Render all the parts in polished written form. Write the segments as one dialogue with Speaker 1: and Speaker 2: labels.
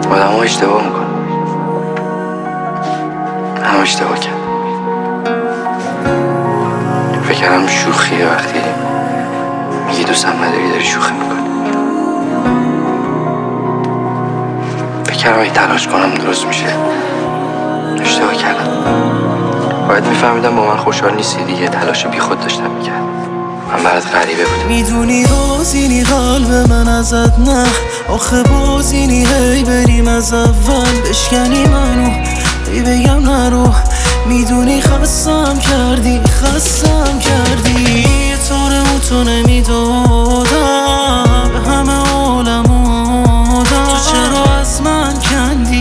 Speaker 1: آدم ها اشتباه میکنن، هم اشتباه کرد. فکر کردم شوخیه وقتی میگی دوستم نداری داری شوخی میکنی. فکر کردم اگه تلاش کنم درست میشه. اشتباه کردم. باید میفهمیدم با من خوشحال نیستی دیگه. تلاش بی خود داشتم میکرد. من برات غریبه بودم.
Speaker 2: میدونی رازینی قلب من ازت نه، آخه بازینی هی بریم از اول بشکنی منو هی بگم نرو. میدونی خستم کردی یه تاره تو نمیدادم به همه عالم آدم. تو چرا از من کندی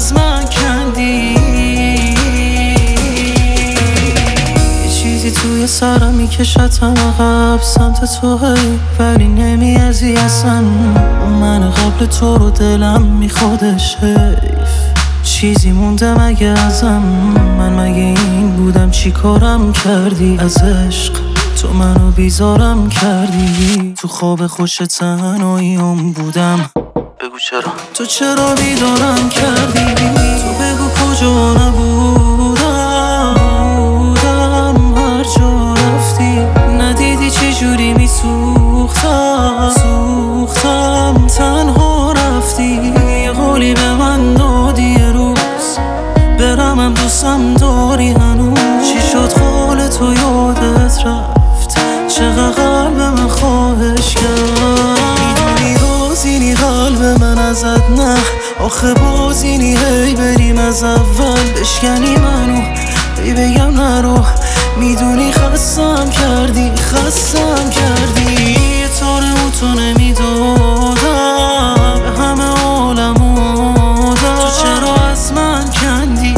Speaker 2: توی سرم میکشتم عقب سمت تو هی ولی نمیازی اصلا. من قبل تو رو دلم میخوادش حیف. چیزی مونده مگه ازم؟ من مگه این بودم؟ چی کارم کردی از عشق؟ تو منو بیزارم کردی. تو خواب خوش تنهاییم بودم. بگو چرا؟ تو چرا بیدارم کردی؟ تو بگو کجا نبودم هر جا رفتی. ندیدی چه جوری سوختم تنها رفتی. یه قولی به من دادی یه روز برمم دوستم داری هنوز. چی شد قول تو یادت رفت؟ چقدر قلب من خواهش کرد. میدونی رازینی قلب من ازت نه، آخه بازینی هی بریم از اول بشکنی منو هی بگم نرو. میدونی خستم کردی یه تاره تو نمیدادم به همه عالم آدم. تو چرا از من کندی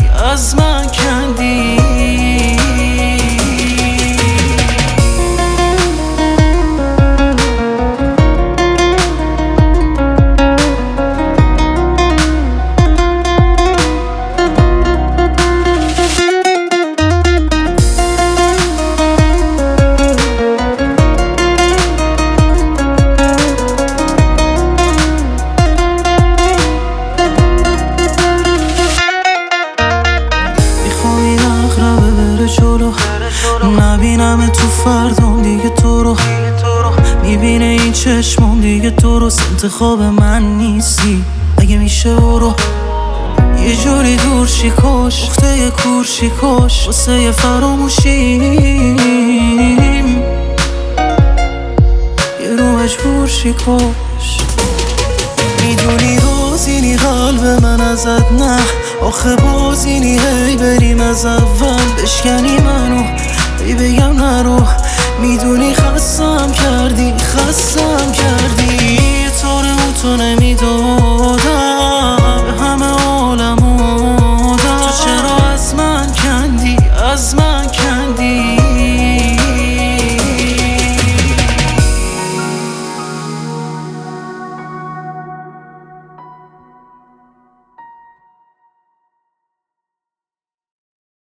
Speaker 2: نبینم تو فردام دیگه تو رو. میبینه این چشمام دیگه درست انتخاب من نیستی. اگه میشه برو یه جوری دور شی کاش، اخته یه کور شی کاش واسه یه فراموشیم. یه رو مجبور شی کاش. میدونی رازینی قلب من ازت نه، آخه بازینی هی بریم از اول بشکنی منو هی بگم نرو. میدونی خستم کردی یه تاره تو